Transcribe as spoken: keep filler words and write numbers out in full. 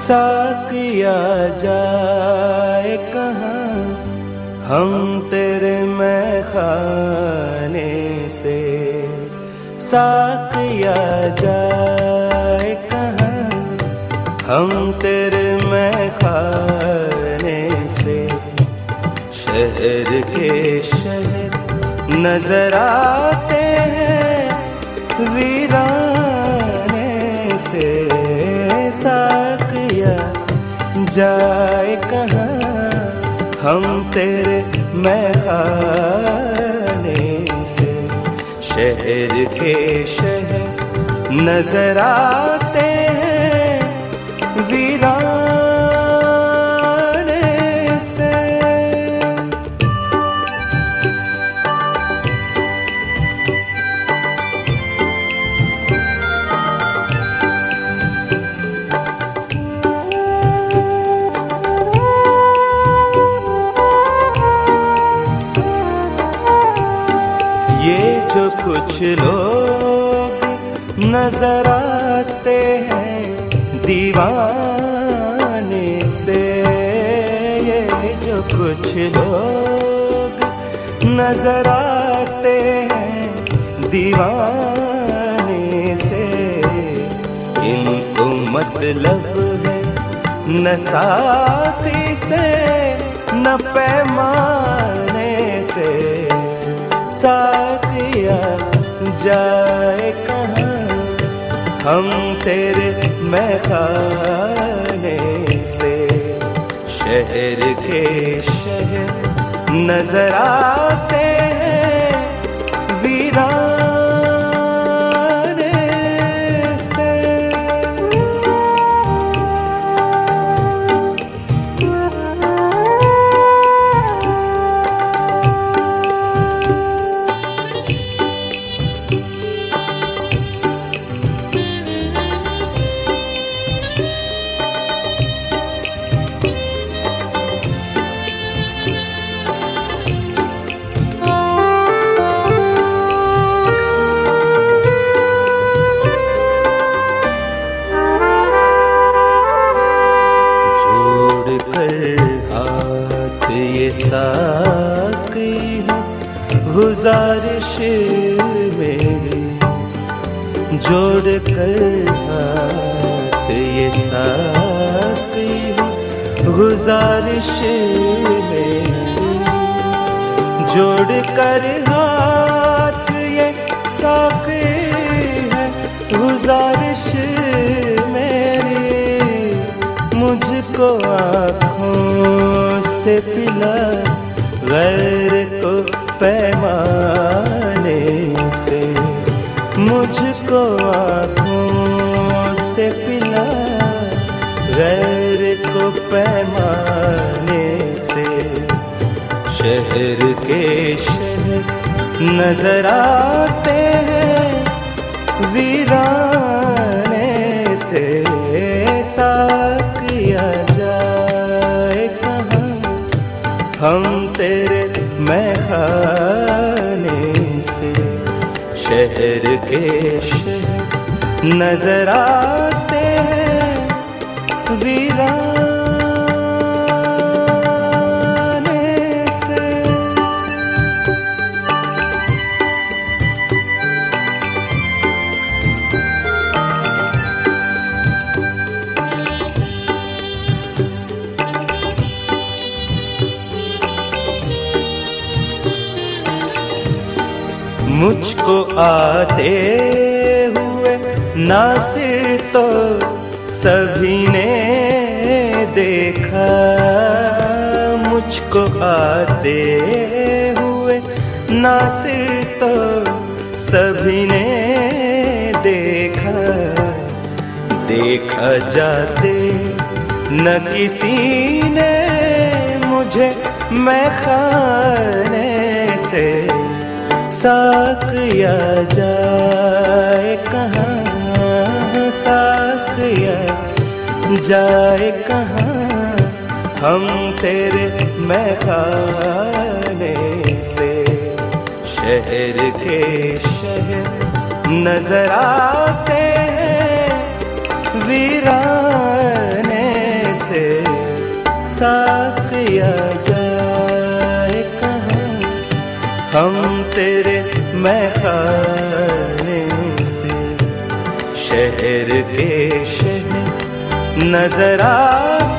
साकिया जाए कहाँ हम तेरे मैखाने से, साकिया जाए कहाँ हम तेरे मैखाने से। शहर के शहर नजर आते हैं वीराने से, साकिया जाए कहाँ हम तेरे मैखाने से। शहर के शहर नजर आते हैं वीराने से। ये जो कुछ लोग नजर आते हैं दीवाने से, ये जो कुछ लोग नजर आते हैं दीवाने से, इनको मतलब है न साथी से न पैमाने से। साकिया जाए कहाँ हम तेरे मैखाने से। शहर के शहर नजर आते हैं वीराने से। साकी है गुजारिश मेरी, जोड़ कर हाथ ये साकी है गुजारिश मेरी, जोड़ कर हाथ ये साकी है गुजारिश मेरी। मुझको आँखों से पिला गैर को पैमाने से, मुझको आँखों से पिला गैर को पैमाने से। शहर के शहर नजर आते हैं वीराने से। साकिया जाए कहाँ हम तेरे मैखाने से। शहर के शहर नजर आते हैं वीराने से। मुझको आते हुए नासिर तो सभी ने देखा, मुझको आते हुए नासिर तो सभी ने देखा। देखा जाते न किसी ने मुझे मैखाने से। साकिया जाए कहाँ, साकिया जाए कहाँ हम तेरे मैखाने से। शहर के शहर नजर आते हैं वीराने साकिया जाए कहाँ, हम तेरे मैखाने से शहर के शहर नजर आ